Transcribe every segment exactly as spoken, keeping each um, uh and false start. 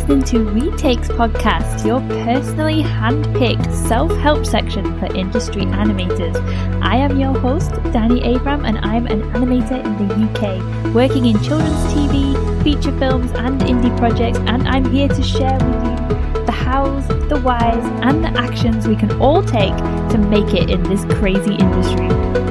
listening to Retakes Podcast, your personally hand-picked self-help section for industry animators. I am your host, Danny Abram, and I'm an animator in the U K, working in children's T V, feature films, and indie projects, and I'm here to share with you the hows, the whys, and the actions we can all take to make it in this crazy industry.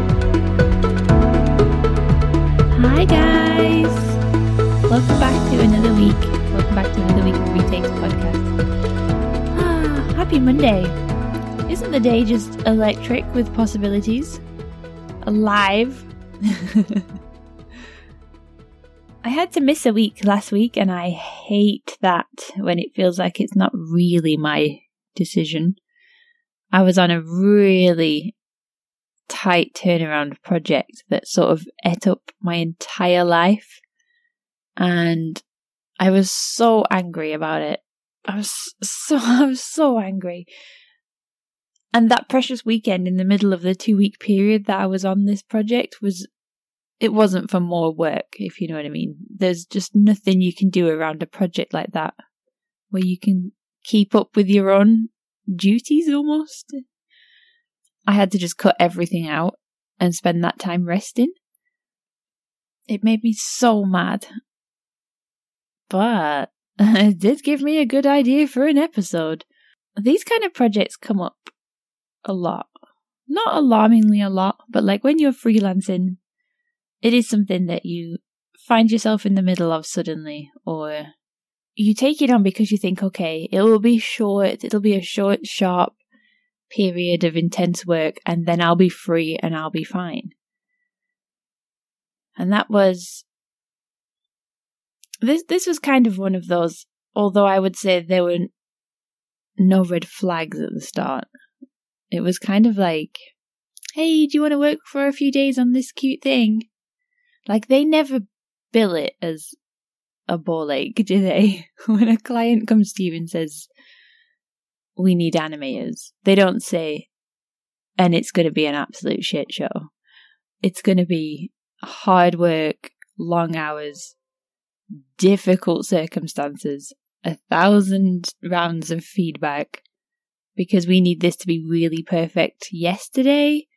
Hi guys! Welcome back to another week. Welcome back to another week of Retakes Podcast. Ah, happy Monday. Isn't the day just electric with possibilities? Alive. I had to miss a week last week, and I hate that when it feels like it's not really my decision. I was on a really tight turnaround project that sort of ate up my entire life. And I was so angry about it. I was so, I was so angry. And that precious weekend in the middle of the two week period that I was on this project was, it wasn't for more work, if you know what I mean. There's just nothing you can do around a project like that where you can keep up with your own duties almost. I had to just cut everything out and spend that time resting. It made me so mad. But it did give me a good idea for an episode. These kind of projects come up a lot. Not alarmingly a lot, but like when you're freelancing, it is something that you find yourself in the middle of suddenly, or you take it on because you think, okay, it will be short, it'll be a short, sharp period of intense work, and then I'll be free and I'll be fine. And that was This this was kind of one of those, although I would say there were no red flags at the start. It was kind of like, hey, do you want to work for a few days on this cute thing? Like, they never bill it as a ball ache, do they? When a client comes to you and says, we need animators, they don't say, and it's going to be an absolute shit show. It's going to be hard work, long hours, difficult circumstances, a thousand rounds of feedback, because we need this to be really perfect yesterday.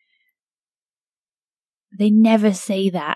They never say that.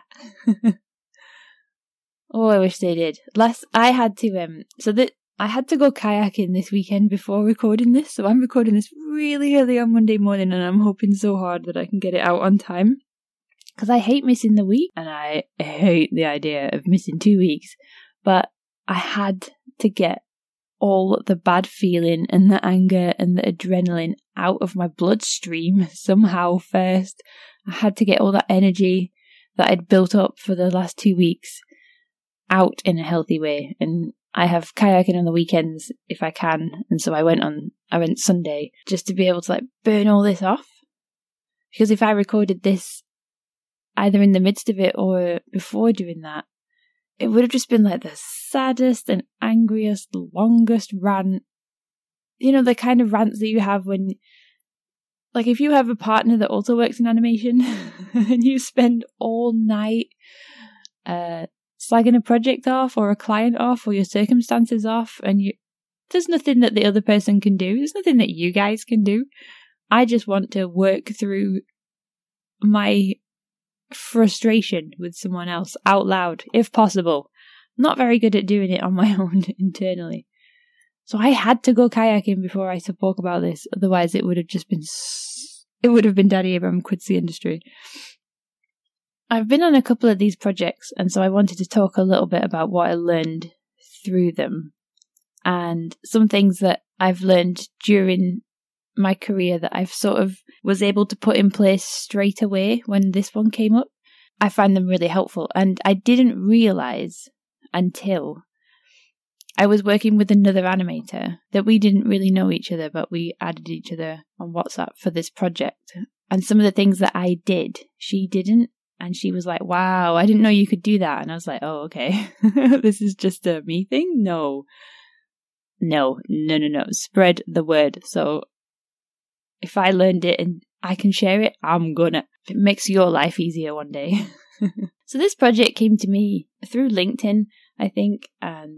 Oh, I wish they did. Last, I had to, um, so that I had to go kayaking this weekend before recording this, so I'm recording this really early on Monday morning, and I'm hoping so hard that I can get it out on time. Because I hate missing the week, and I hate the idea of missing two weeks. But I had to get all the bad feeling and the anger and the adrenaline out of my bloodstream somehow first. I had to get all that energy that I'd built up for the last two weeks out in a healthy way. And I have kayaking on the weekends if I can. And so I went on, I went Sunday just to be able to like burn all this off. Because if I recorded this either in the midst of it or before doing that, it would have just been like the saddest and angriest, longest rant. You know, the kind of rants that you have when, like, if you have a partner that also works in animation and you spend all night uh, slagging a project off or a client off or your circumstances off, and you, there's nothing that the other person can do. There's nothing that you guys can do. I just want to work through my frustration with someone else out loud, if possible. I'm not very good at doing it on my own internally. So I had to go kayaking before I spoke about this. Otherwise, it would have just been, it would have been Danny Abram quits the industry. I've been on a couple of these projects, and so I wanted to talk a little bit about what I learned through them and some things that I've learned during my career that I've sort of was able to put in place straight away when this one came up. I find them really helpful, and I didn't realize until I was working with another animator that we didn't really know each other, but we added each other on WhatsApp for this project. And some of the things that I did, she didn't. And she was like, wow, I didn't know you could do that. And I was like, oh, okay. This is just a me thing? No. No, no, no, no. Spread the word. So if I learned it and I can share it, I'm gonna. If it makes your life easier one day. So this project came to me through LinkedIn, I think, and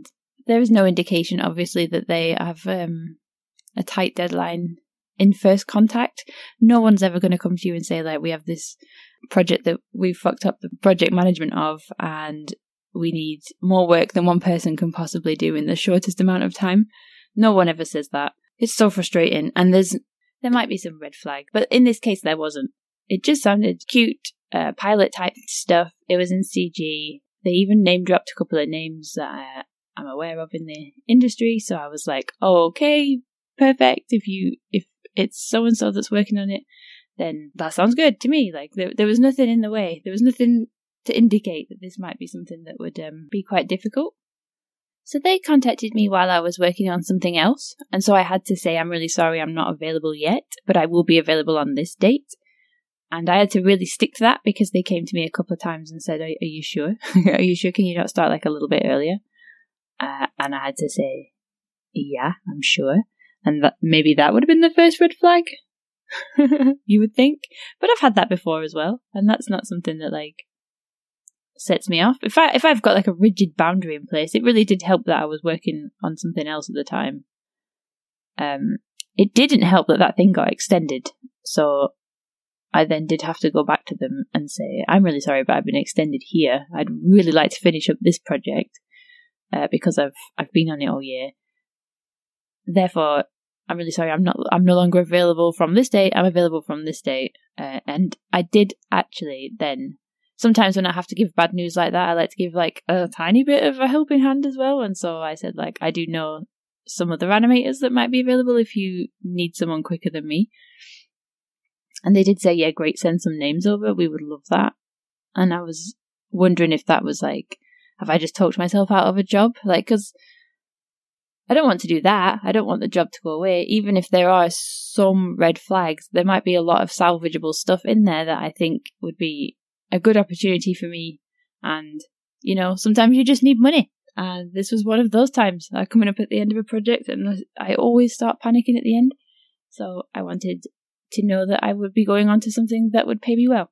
there is no indication, obviously, that they have um, a tight deadline in first contact. No one's ever going to come to you and say, like, we have this project that we've fucked up the project management of, and we need more work than one person can possibly do in the shortest amount of time. No one ever says that. It's so frustrating, and there's there might be some red flag, but in this case there wasn't. It just sounded cute, uh, pilot type stuff. It was in C G. They even name dropped a couple of names that I, I'm aware of in the industry, so I was like, oh, okay, perfect. If you if it's so and so that's working on it, then that sounds good to me. Like there, there was nothing in the way. There was nothing to indicate that this might be something that would um, be quite difficult. So they contacted me while I was working on something else, and so I had to say, I'm really sorry, I'm not available yet, but I will be available on this date. And I had to really stick to that because they came to me a couple of times and said, are, are you sure? Are you sure? Can you not start like a little bit earlier? Uh, and I had to say, yeah, I'm sure. And that, maybe that would have been the first red flag, you would think. But I've had that before as well, and that's not something that like sets me off. If I if I've got like a rigid boundary in place, it really did help that I was working on something else at the time. Um, it didn't help that that thing got extended, so I then did have to go back to them and say, I'm really sorry, but I've been extended here. I'd really like to finish up this project uh, because I've I've been on it all year. Therefore, I'm really sorry. I'm not. I'm no longer available from this date. I'm available from this date. Uh, and I did actually then. Sometimes when I have to give bad news like that, I like to give like a tiny bit of a helping hand as well. And so I said, like, I do know some other animators that might be available if you need someone quicker than me. And they did say, yeah, great, send some names over. We would love that. And I was wondering if that was like, have I just talked myself out of a job? Like, because I don't want to do that. I don't want the job to go away. Even if there are some red flags, there might be a lot of salvageable stuff in there that I think would be a good opportunity for me. And, you know, sometimes you just need money. And this was one of those times. I'm coming up at the end of a project and I always start panicking at the end. So I wanted to know that I would be going on to something that would pay me well.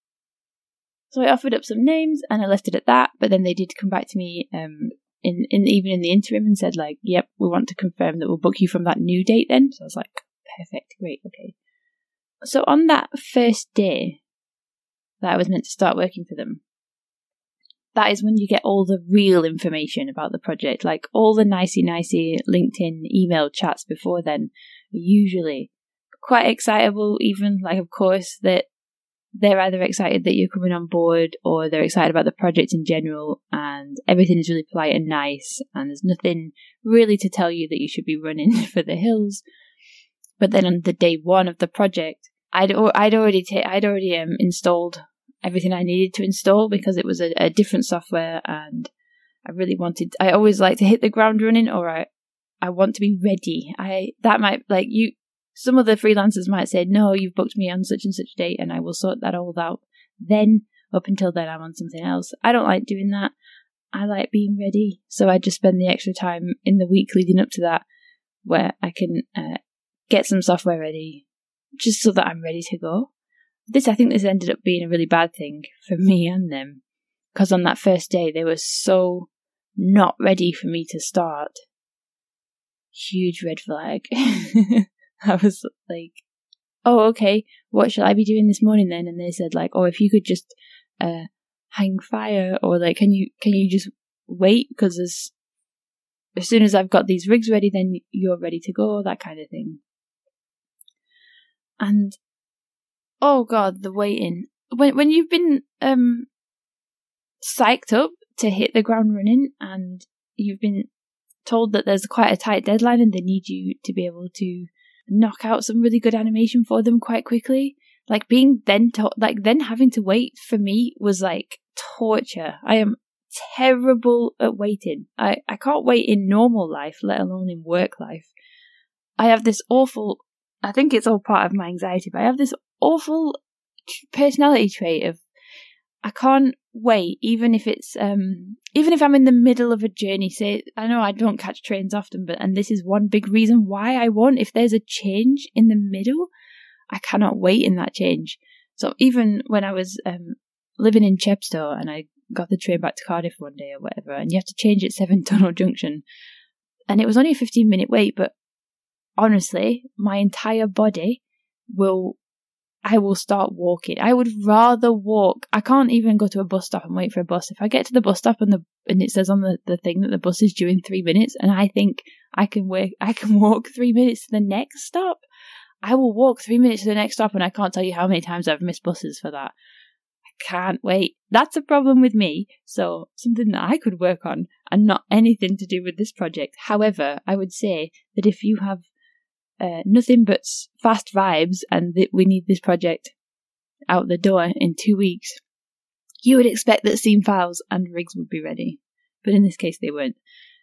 So I offered up some names and I left it at that. But then they did come back to me um, in, in even in the interim and said, like, yep, we want to confirm that we'll book you from that new date then. So I was like, perfect, great, okay. So on that first day that I was meant to start working for them, that is when you get all the real information about the project. Like all the nicey-nicey LinkedIn email chats before then are usually quite excitable even. Like, of course, that they're either excited that you're coming on board or they're excited about the project in general, and everything is really polite and nice, and there's nothing really to tell you that you should be running for the hills. But then on the day one of the project, I'd, I'd already, ta- I'd already um, installed everything I needed to install because it was a, a different software, and I really wanted, I always like to hit the ground running, or I, I want to be ready. I, that might, like you, some of the freelancers might say, no, you've booked me on such and such date and I will sort that all out. Then, up until then, I'm on something else. I don't like doing that. I like being ready. So I just spend the extra time in the week leading up to that where I can uh, get some software ready just so that I'm ready to go. This, I think this ended up being a really bad thing for me and them, because on that first day, they were so not ready for me to start. Huge red flag. I was like, oh, okay, what shall I be doing this morning then? And they said like, oh, if you could just uh, hang fire, or like, can you can you just wait? Because as, as soon as I've got these rigs ready, then you're ready to go, that kind of thing. And oh god, the waiting. When when you've been um psyched up to hit the ground running, and you've been told that there's quite a tight deadline and they need you to be able to knock out some really good animation for them quite quickly, like being then to- like then having to wait for me was like torture. I am terrible at waiting. I, I can't wait in normal life, let alone in work life. I have this awful, I think it's all part of my anxiety, but I have this awful personality trait of I can't wait, even if it's um even if I'm in the middle of a journey. Say, I know I don't catch trains often, but and this is one big reason why I won't. If there's a change in the middle, I cannot wait in that change. So even when I was um living in Chepstow and I got the train back to Cardiff one day or whatever, and you have to change at Seven Tunnel Junction. And it was only a fifteen minute wait, but honestly, my entire body will, I will start walking. I would rather walk. I can't even go to a bus stop and wait for a bus. If I get to the bus stop and the and it says on the, the thing that the bus is due in three minutes, and I think I can wait, I can walk three minutes to the next stop, I will walk three minutes to the next stop, and I can't tell you how many times I've missed buses for that. I can't wait. That's a problem with me. So something that I could work on, and not anything to do with this project. However, I would say that if you have uh, nothing but fast vibes and that we need this project out the door in two weeks, you would expect that scene files and rigs would be ready. But in this case, they weren't.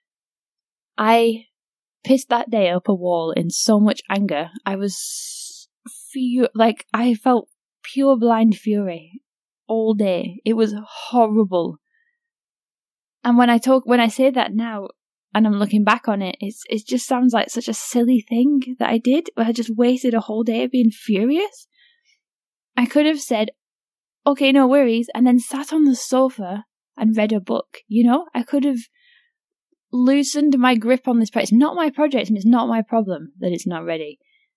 I pissed that day up a wall in so much anger. I was fu- like, I felt pure blind fury all day. It was horrible. And when I talk, when I say that now, and I'm looking back on it, it's it just sounds like such a silly thing that I did. I just wasted a whole day being furious. I could have said, okay, no worries, and then sat on the sofa and read a book, you know? I could have loosened my grip on this project. It's not my project, and it's not my problem that it's not ready.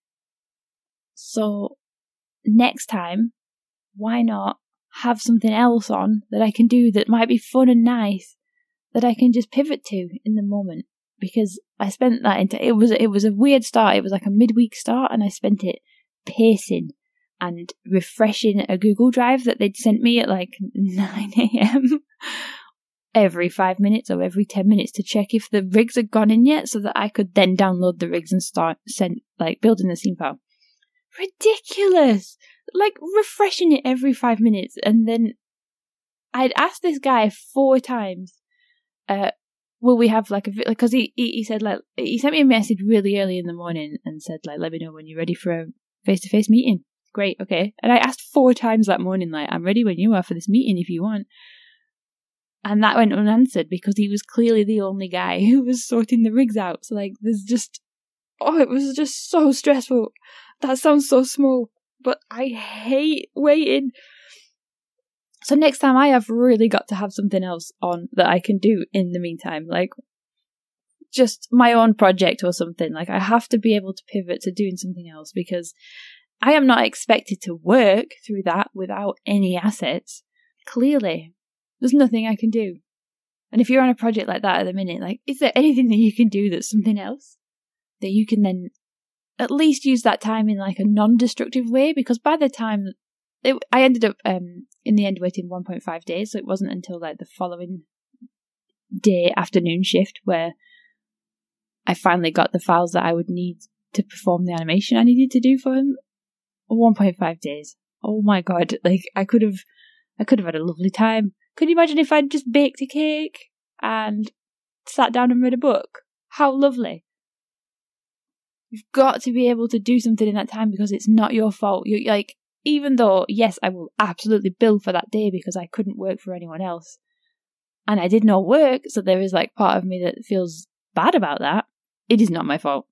So, next time, why not have something else on that I can do that might be fun and nice, that I can just pivot to in the moment? Because I spent that into, it was, it was a weird start. It was like a midweek start, and I spent it pacing and refreshing a Google Drive that they'd sent me at like nine a.m. every five minutes or every ten minutes to check if the rigs had gone in yet, so that I could then download the rigs and start send, like building the scene file. Ridiculous! Like refreshing it every five minutes. And then I'd asked this guy four times, uh, will we have like a, because he, he, he said like, he sent me a message really early in the morning and said like, let me know when you're ready for a face-to-face meeting. Great, okay. And I asked four times that morning, like, I'm ready when you are for this meeting if you want. And that went unanswered because he was clearly the only guy who was sorting the rigs out. So, like, there's just, oh, it was just so stressful. That sounds so small, but I hate waiting. So next time I have really got to have something else on that I can do in the meantime, like just my own project or something. Like, I have to be able to pivot to doing something else, because I am not expected to work through that without any assets. Clearly, there's nothing I can do. And if you're on a project like that at the minute, like, is there anything that you can do that's something else that you can then at least use that time in like a non-destructive way? Because by the time it, I ended up um, in the end waiting one point five days, so it wasn't until like the following day afternoon shift where I finally got the files that I would need to perform the animation I needed to do for him. one point five days. Oh my god, like I could have I could have had a lovely time. Could you imagine if I'd just baked a cake and sat down and read a book? How lovely. You've got to be able to do something in that time because it's not your fault. You're like, even though, yes, I will absolutely bill for that day because I couldn't work for anyone else. And I did no work, so there is like part of me that feels bad about that. It is not my fault.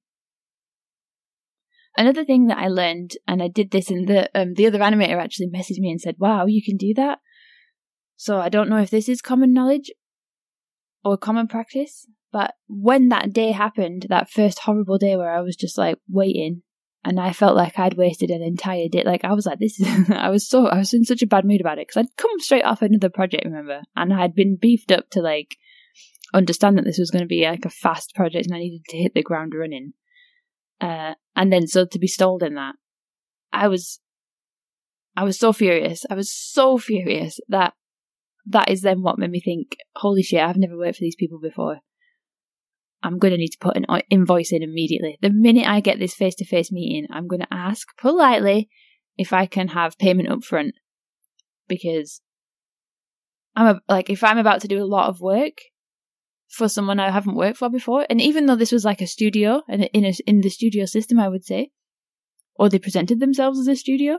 Another thing that I learned, and I did this, and the um, the other animator actually messaged me and said, wow, you can do that? So I don't know if this is common knowledge or common practice, but when that day happened, that first horrible day where I was just like waiting, and I felt like I'd wasted an entire day, like I was like, this is, I was so, I was in such a bad mood about it, because I'd come straight off another project, remember, and I had been beefed up to like understand that this was going to be like a fast project and I needed to hit the ground running. Uh, and then so to be stalled in that, I was, I was so furious. I was so furious that that is then what made me think, holy shit, I've never worked for these people before. I'm going to need to put an invoice in immediately. The minute I get this face-to-face meeting, I'm going to ask politely if I can have payment up front, because I'm a, like, if I'm about to do a lot of work for someone I haven't worked for before, and even though this was like a studio, and in a, in the studio system, I would say, or they presented themselves as a studio,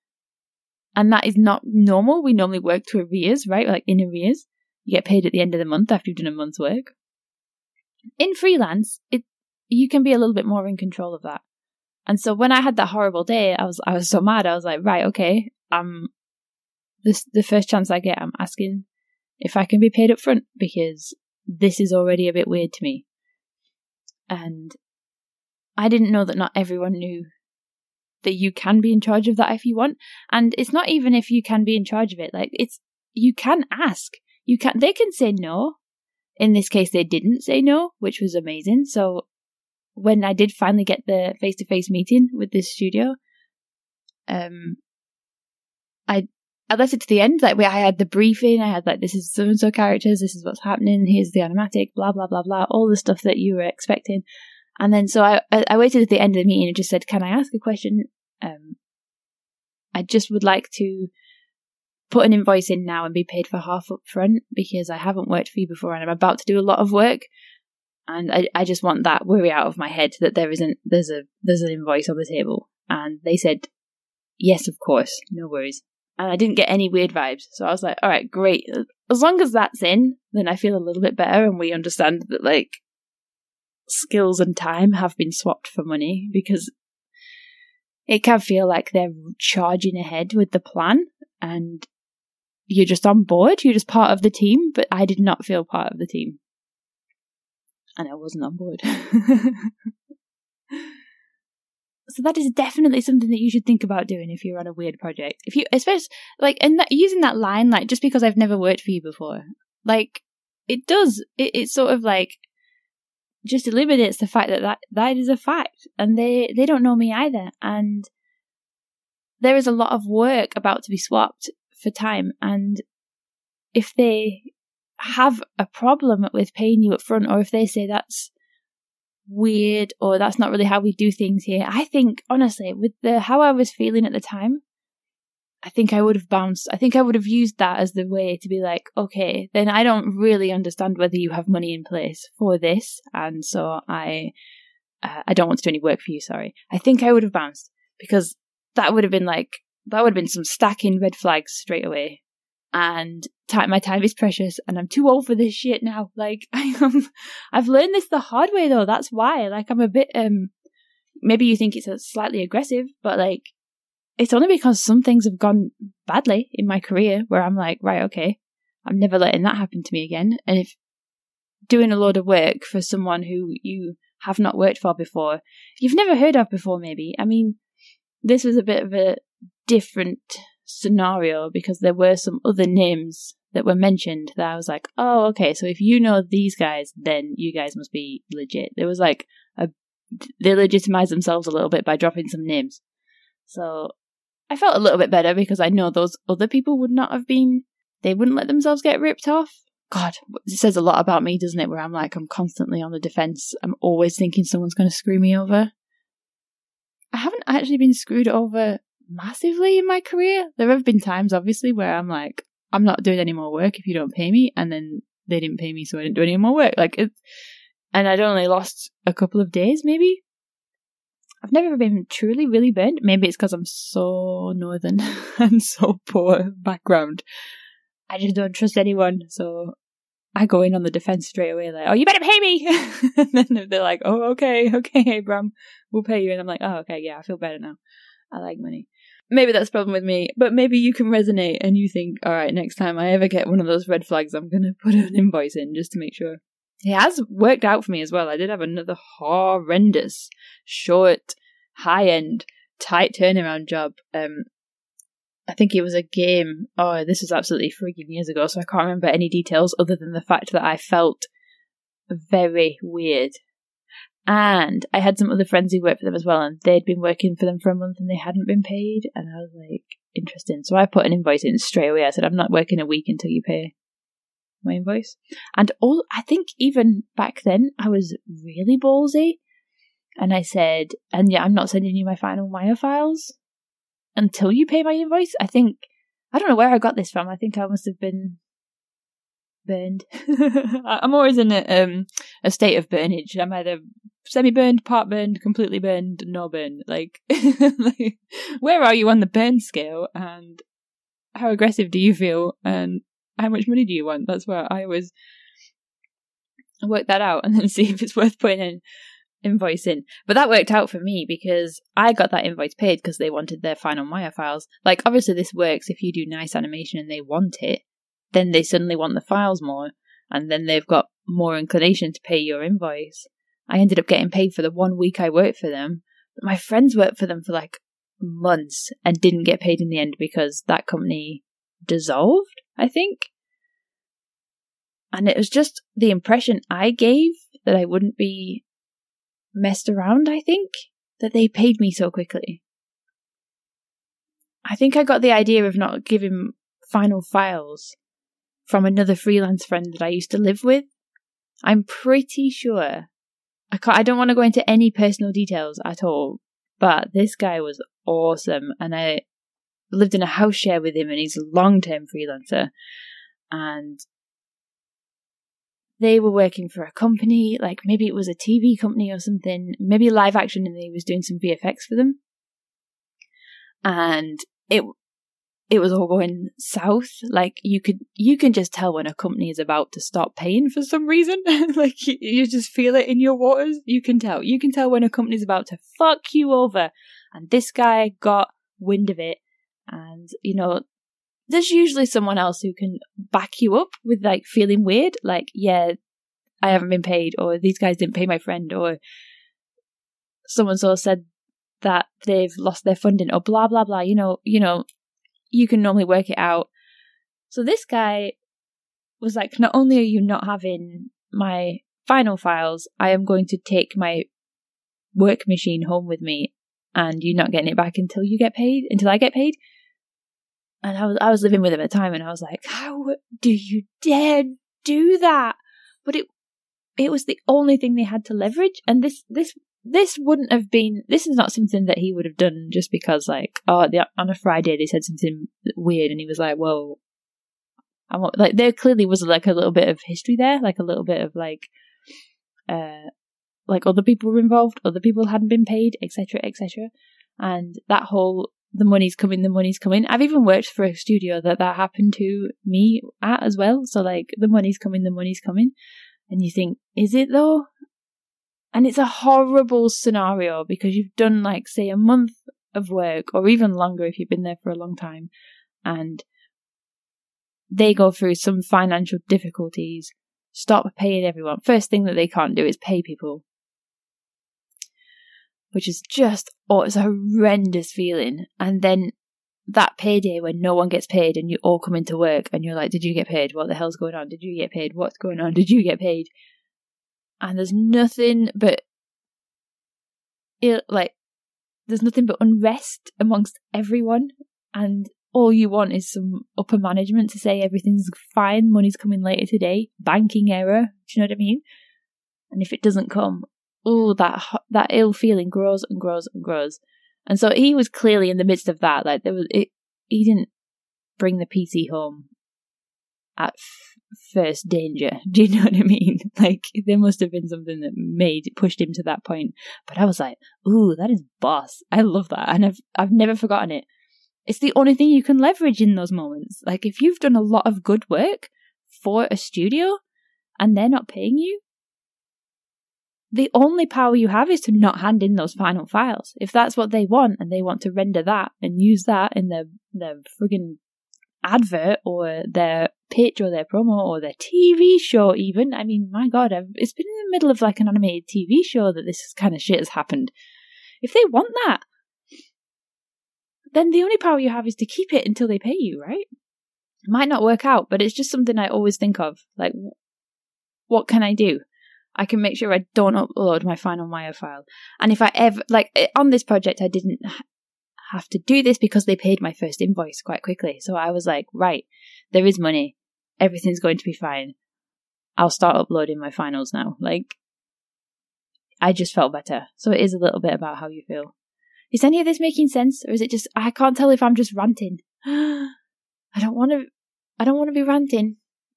and that is not normal. We normally work to arrears, right? Like in arrears, you get paid at the end of the month after you've done a month's work. In freelance, it you can be a little bit more in control of that. And so when I had that horrible day, I was I was so mad. I was like, right, okay, um, this the first chance I get, I'm asking if I can be paid up front, because this is already a bit weird to me. And I didn't know that not everyone knew that you can be in charge of that if you want. And it's not even if you can be in charge of it. Like, it's, you can ask. You can, they can say no. In this case, they didn't say no, which was amazing. So when I did finally get the face-to-face meeting with this studio, um, I I left it to the end. Like, where I had the briefing, I had like, this is so-and-so characters, this is what's happening, here's the animatic, blah, blah, blah, blah, all the stuff that you were expecting. And then so I I waited at the end of the meeting and just said, can I ask a question? Um, I just would like to put an invoice in now and be paid for half up front, because I haven't worked for you before and I'm about to do a lot of work. And I, I just want that worry out of my head that there isn't, there's a, there's an invoice on the table. And they said, yes, of course, no worries. And I didn't get any weird vibes. So I was like, all right, great. As long as that's in, then I feel a little bit better. And we understand that, like, skills and time have been swapped for money, because it can feel like they're charging ahead with the plan and you're just on board. You're just part of the team. But I did not feel part of the team. And I wasn't on board. So that is definitely something that you should think about doing if you're on a weird project. If you, especially, like, and that, using that line, like, just because I've never worked for you before, like, it does, it, it's sort of like, just eliminates the fact that, that that is a fact. And they, they don't know me either. And there is a lot of work about to be swapped for time. And if they have a problem with paying you up front, or if they say that's weird or that's not really how we do things here, I think, honestly, with the how I was feeling at the time, I think I would have bounced. I think I would have used that as the way to be like, okay, then I don't really understand whether you have money in place for this, and so I uh, I don't want to do any work for you, sorry. I think I would have bounced, because that would have been like, that would have been some stacking red flags straight away. And time, my time is precious, and I'm too old for this shit now. Like, I am, I've learned this the hard way, though. That's why. Like, I'm a bit, um, maybe you think it's a slightly aggressive, but, like, it's only because some things have gone badly in my career where I'm like, right, okay, I'm never letting that happen to me again. And if doing a load of work for someone who you have not worked for before, you've never heard of before, maybe. I mean, this was a bit of a different scenario, because there were some other names that were mentioned that I was like, oh, okay, so if you know these guys, then you guys must be legit. There was like a, they legitimized themselves a little bit by dropping some names. So I felt a little bit better, because I know those other people would not have been, they wouldn't let themselves get ripped off. God, it says a lot about me, doesn't it? Where I'm like, I'm constantly on the defense. I'm always thinking someone's going to screw me over. I haven't actually been screwed over massively in my career. There have been times, obviously, where I'm like, I'm not doing any more work if you don't pay me, and then they didn't pay me, so I didn't do any more work. Like, it's, and I'd only lost a couple of days, maybe. I've never been truly really burnt. Maybe it's because I'm so northern and so poor background. I just don't trust anyone, so I go in on the defense straight away, like, oh, you better pay me! And then they're like, oh, okay, okay, Abram, we'll pay you. And I'm like, oh, okay, yeah, I feel better now. I like money. Maybe that's the problem with me, but maybe you can resonate and you think, all right, next time I ever get one of those red flags, I'm going to put an invoice in just to make sure. It has worked out for me as well. I did have another horrendous, short, high-end, tight turnaround job. Um, I think it was a game. Oh, this was absolutely freaking years ago, so I can't remember any details other than the fact that I felt very weird. And I had some other friends who worked for them as well, and they'd been working for them for a month and they hadn't been paid. And I was like, interesting. So I put an invoice in straight away. I said, I'm not working a week until you pay my invoice. And all, I think even back then, I was really ballsy. And I said, and yeah, I'm not sending you my final Maya files until you pay my invoice. I think, I don't know where I got this from. I think I must have been burned. I'm always in a, um, a state of burnage. I'm either semi-burned, part burned, completely burned, no burn. Like, like, where are you on the burn scale? And how aggressive do you feel? And how much money do you want? That's where I always work that out and then see if it's worth putting an invoice in. But that worked out for me because I got that invoice paid because they wanted their final Maya files. Like, obviously this works if you do nice animation and they want it. then they suddenly want the files more, and then they've got more inclination to pay your invoice. I ended up getting paid for the one week I worked for them, but my friends worked for them for like months and didn't get paid in the end because that company dissolved, I think. And it was just the impression I gave that I wouldn't be messed around, I think, that they paid me so quickly. I think I got the idea of not giving final files from another freelance friend that I used to live with. I'm pretty sure. I can't, I don't want to go into any personal details at all, but this guy was awesome, and I lived in a house share with him, and he's a long-term freelancer, and they were working for a company, like maybe it was a T V company or something, maybe live action, and he was doing some V F X for them. And it it was all going south. Like you could you can just tell when a company is about to stop paying for some reason. Like you, you just feel it in your waters. You can tell. You can tell when a company's about to fuck you over. And this guy got wind of it. And, you know, there's usually someone else who can back you up with like feeling weird, like, yeah, I haven't been paid, or these guys didn't pay my friend, or someone so said that they've lost their funding, or blah blah blah. You know, you know, you can normally work it out. So this guy was like, not only are you not having my final files, I am going to take my work machine home with me, and you're not getting it back until you get paid, until I get paid. And I was I was living with him at the time, and I was like, how do you dare do that? But it it was the only thing they had to leverage, and this this this wouldn't have been. This is not something that he would have done just because, like, oh, the, on a Friday they said something weird, and he was like, whoa. I want, like, there clearly was like a little bit of history there, like a little bit of like, uh, like other people were involved, other people hadn't been paid, et cetera, et cetera, and that whole. The money's coming, the money's coming. I've even worked for a studio that that happened to me at as well. So, like, the money's coming, the money's coming. And you think, is it though? And it's a horrible scenario because you've done, like, say, a month of work, or even longer if you've been there for a long time. And they go through some financial difficulties, stop paying everyone. First thing that they can't do is pay people. Which is just, oh, it's a horrendous feeling. And then that payday when no one gets paid and you all come into work and you're like, did you get paid? What the hell's going on? Did you get paid? What's going on? Did you get paid? And there's nothing but, it, like, there's nothing but unrest amongst everyone. And all you want is some upper management to say everything's fine, money's coming later today, banking error, do you know what I mean? And if it doesn't come, oh, that that ill feeling grows and grows and grows. And so he was clearly in the midst of that. Like there was, it, he didn't bring the P C home at f- first danger. Do you know what I mean? Like there must have been something that made pushed him to that point. But I was like, ooh, that is boss. I love that, and I've I've never forgotten it. It's the only thing you can leverage in those moments. Like if you've done a lot of good work for a studio and they're not paying you, the only power you have is to not hand in those final files. If that's what they want and they want to render that and use that in their, their friggin' advert or their pitch or their promo or their T V show even. I mean, my God, I've, it's been in the middle of like an animated T V show that this kind of shit has happened. If they want that, then the only power you have is to keep it until they pay you, right? It might not work out, but it's just something I always think of. Like, what can I do? I can make sure I don't upload my final Maya file. And if I ever, like on this project, I didn't have to do this because they paid my first invoice quite quickly. So I was like, right, there is money. Everything's going to be fine. I'll start uploading my finals now. Like, I just felt better. So it is a little bit about how you feel. Is any of this making sense? Or is it just, I can't tell if I'm just ranting. I don't want to, I don't want to be ranting.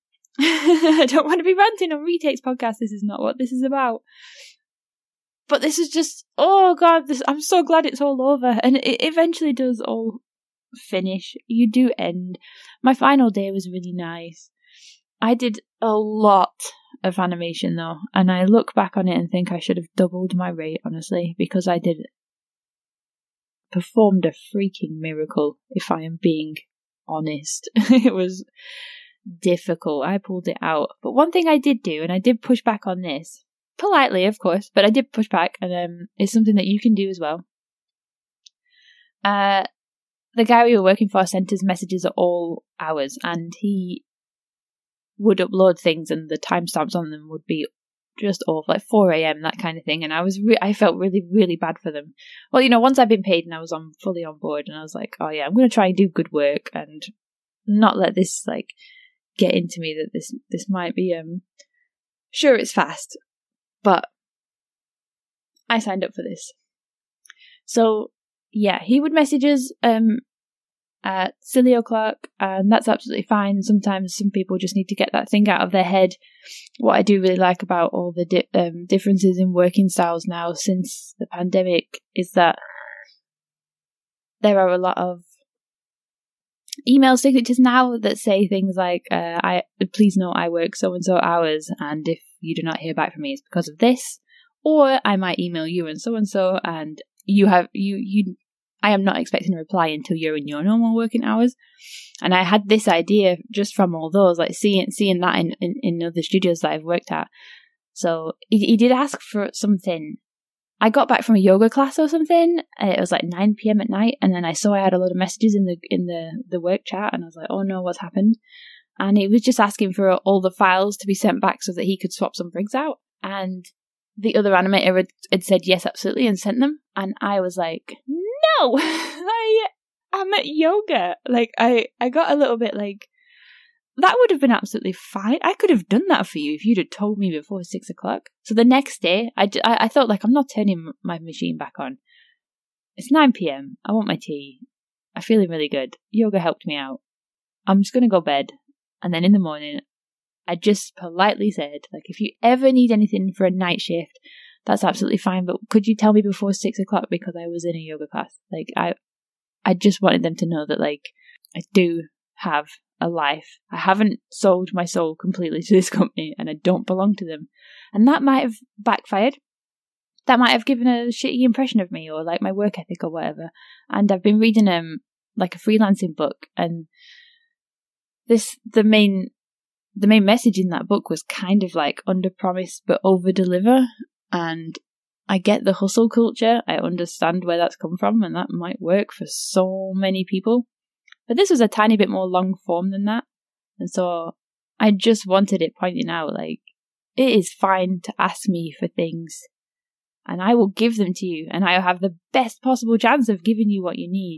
I don't want to be ranting on Retakes podcast. This is not what this is about. But this is just, oh God, this, I'm so glad it's all over. And it eventually does all finish. You do end. My final day was really nice. I did a lot of animation though. And I look back on it and think I should have doubled my rate, honestly, because I did performed a freaking miracle, if I am being honest. It was difficult. I pulled it out. But one thing I did do, and I did push back on this, politely, of course, but I did push back, and um, it's something that you can do as well. Uh, the guy we were working for sent us messages at all hours, and he would upload things, and the timestamps on them would be just off, like four a.m., that kind of thing. And I was, re- I felt really, really bad for them. Well, you know, once I'd been paid and I was on fully on board, and I was like, oh yeah, I'm going to try and do good work and not let this like get into me that this this might be. Um, sure, it's fast, but I signed up for this. So yeah, he would message us um at silly o'clock, and that's absolutely fine. Sometimes some people just need to get that thing out of their head. What I do really like about all the di- um, differences in working styles now since the pandemic is that there are a lot of email signatures now that say things like, uh, "I please note I work so and so hours, and if you do not hear back from me, it's because of this," or I might email you and so and so, and you have you you. I am not expecting a reply until you're in your normal working hours. And I had this idea just from all those, like seeing seeing that in, in, in other studios that I've worked at. So he, he did ask for something. I got back from a yoga class or something. It was like nine p.m. at night, and then I saw I had a lot of messages in the in the, the work chat, and I was like, oh no, what's happened? And he was just asking for all the files to be sent back so that he could swap some rigs out. And the other animator had, had said yes, absolutely, and sent them. And I was like, no, I am at yoga. Like, I, I got a little bit like, that would have been absolutely fine. I could have done that for you if you'd have told me before six o'clock. So the next day, I, I, I thought, like, I'm not turning my machine back on. It's nine p.m. I want my tea. I'm feeling really good. Yoga helped me out. I'm just going to go bed. And then in the morning, I just politely said, like, if you ever need anything for a night shift, that's absolutely fine, but could you tell me before six o'clock because I was in a yoga class? Like, I I just wanted them to know that, like, I do have a life. I haven't sold my soul completely to this company, and I don't belong to them. And that might have backfired. That might have given a shitty impression of me, or, like, my work ethic or whatever. And I've been reading, um like, a freelancing book, and this, the main... The main message in that book was kind of like under promise but over deliver. And I get the hustle culture. I understand where that's come from, and that might work for so many people. But this was a tiny bit more long form than that. And so I just wanted it pointing out, like, it is fine to ask me for things, and I will give them to you, and I'll have the best possible chance of giving you what you need.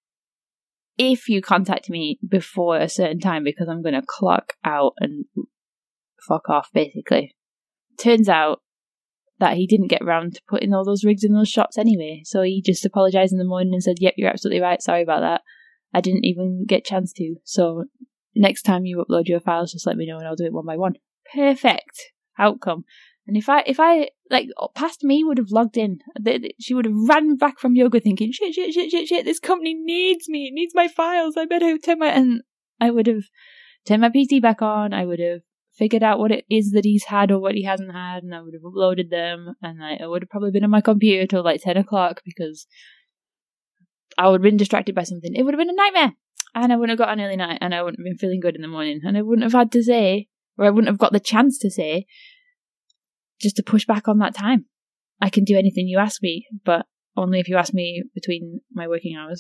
If you contact me before a certain time, because I'm going to clock out and fuck off, basically. Turns out that he didn't get around to putting all those rigs in those shops anyway, so he just apologised in the morning and said, yep, you're absolutely right, sorry about that. I didn't even get a chance to, so next time you upload your files, just let me know and I'll do it one by one. Perfect outcome. And if I, if I, like, past me would have logged in, she would have ran back from yoga thinking, shit, shit, shit, shit, shit, this company needs me, it needs my files, I better turn my, and I would have turned my P C back on, I would have figured out what it is that he's had or what he hasn't had, and I would have uploaded them, and I, I would have probably been on my computer till like ten o'clock, because I would have been distracted by something. It would have been a nightmare, and I wouldn't have got an early night, and I wouldn't have been feeling good in the morning, and I wouldn't have had to say, or I wouldn't have got the chance to say, just to push back on that time. I can do anything you ask me, but only if you ask me between my working hours.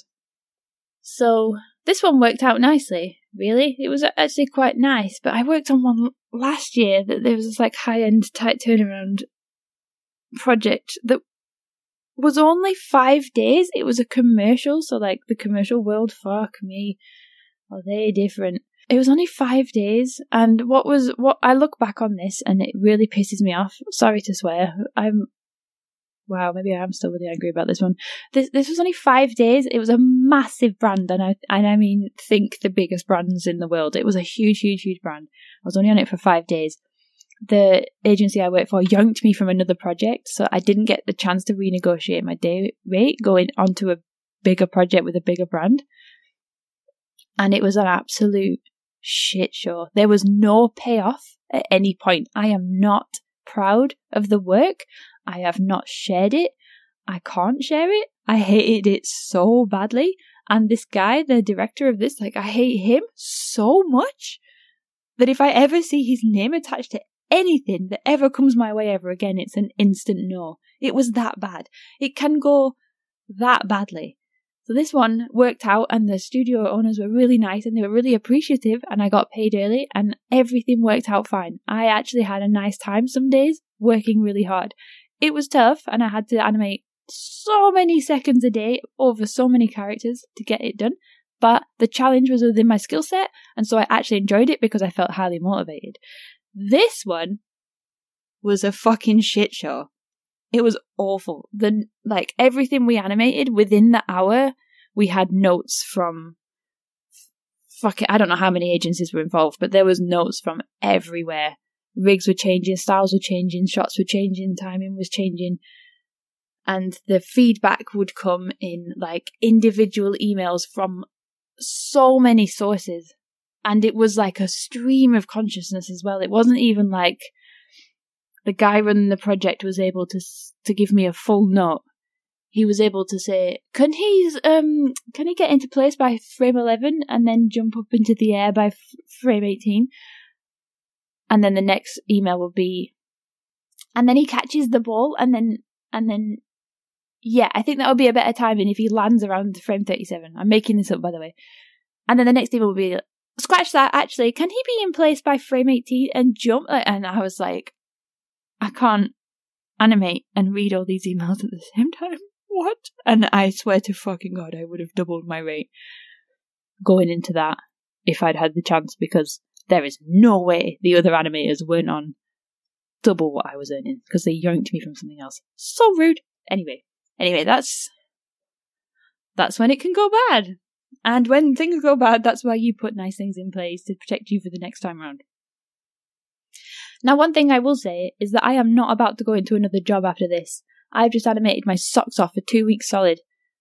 So this one worked out nicely, really. It was actually quite nice, but I worked on one last year that there was this like high-end tight turnaround project that was only five days. It was a commercial, so like the commercial world, fuck me, are they different? It was only five days, and what was what I look back on this, and it really pisses me off. Sorry to swear. I'm wow, maybe I am still really angry about this one. This this was only five days. It was a massive brand, and I and I mean, think the biggest brands in the world. It was a huge, huge, huge brand. I was only on it for five days. The agency I worked for yanked me from another project, so I didn't get the chance to renegotiate my day rate going onto a bigger project with a bigger brand, and it was an absolute shit show. There was no payoff at any point. I am not proud of the work. I have not shared it. I can't share it. I hated it so badly. And this guy, the director of this, like, I hate him so much. that if I ever see his name attached to anything that ever comes my way ever again, it's an instant no. It was that bad. It can go that badly. So this one worked out, and the studio owners were really nice and they were really appreciative, and I got paid early and everything worked out fine. I actually had a nice time some days working really hard. It was tough and I had to animate so many seconds a day over so many characters to get it done, but the challenge was within my skill set, and so I actually enjoyed it because I felt highly motivated. This one was a fucking shit show. It was awful. The like everything we animated within the hour, we had notes from fuck it, I don't know how many agencies were involved, but there was notes from everywhere. Rigs were changing, styles were changing, shots were changing, timing was changing, and the feedback would come in like individual emails from so many sources, and it was like a stream of consciousness as well. It wasn't even like the guy running the project was able to to give me a full note. He was able to say, "Can he um can he get into place by frame eleven and then jump up into the air by f- frame eighteen?" And then the next email will be, "And then he catches the ball, and then and then yeah, I think that would be a better timing if he lands around frame thirty-seven." I'm making this up, by the way. And then the next email will be, "Scratch that. Actually, can he be in place by frame eighteen and jump?" And I was like, I can't animate and read all these emails at the same time. What? And I swear to fucking God, I would have doubled my rate going into that if I'd had the chance, because there is no way the other animators weren't on double what I was earning because they yoinked me from something else. So rude. Anyway, anyway, that's that's when it can go bad. And when things go bad, that's why you put nice things in place to protect you for the next time around. Now, one thing I will say is that I am not about to go into another job after this. I've just animated my socks off for two weeks solid.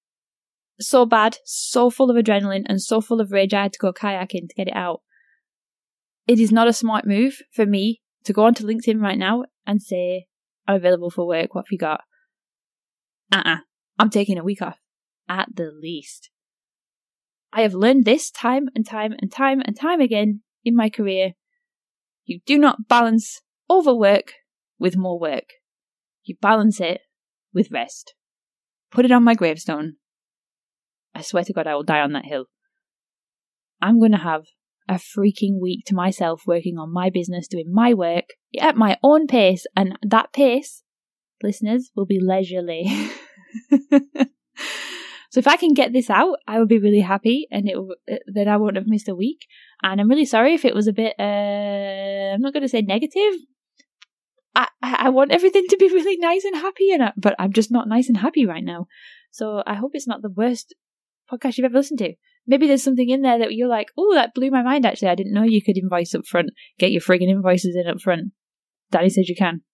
So bad, so full of adrenaline, and so full of rage I had to go kayaking to get it out. It is not a smart move for me to go onto LinkedIn right now and say, "I'm available for work, what have you got?" Uh-uh. I'm taking a week off, at the least. I have learned this time and time and time and time again in my career. You do not balance overwork with more work. You balance it with rest. Put it on my gravestone. I swear to God I will die on that hill. I'm going to have a freaking week to myself working on my business, doing my work at my own pace, and that pace, listeners, will be leisurely. So if I can get this out, I will be really happy, and it will, then I won't have missed a week. And I'm really sorry if it was a bit, uh, I'm not going to say negative. I, I want everything to be really nice and happy, and I, but I'm just not nice and happy right now. So I hope it's not the worst podcast you've ever listened to. Maybe there's something in there that you're like, "Oh, that blew my mind, actually. I didn't know you could invoice up front. Get your friggin' invoices in up front. Daddy says you can."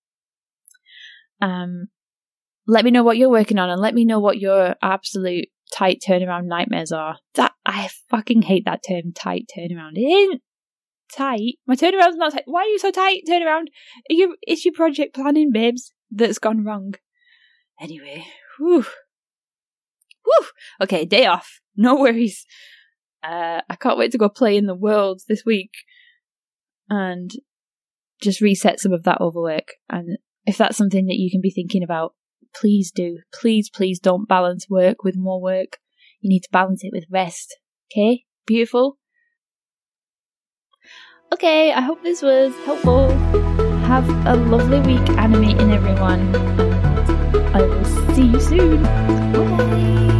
Um, let me know what you're working on, and let me know what your absolute tight turnaround nightmares are. That I fucking hate that term, tight turnaround. It ain't tight. My turnaround's not tight. Why are you so tight, turnaround? Are you, it's your project planning, babes, that's gone wrong. Anyway, whew. Whew. Okay, day off. No worries. Uh, I can't wait to go play in the Worlds this week and just reset some of that overwork. And if that's something that you can be thinking about, please do. Please, please don't balance work with more work. You need to balance it with rest. Okay? Beautiful? Okay, I hope this was helpful. Have a lovely week animating, everyone. I will see you soon. Bye.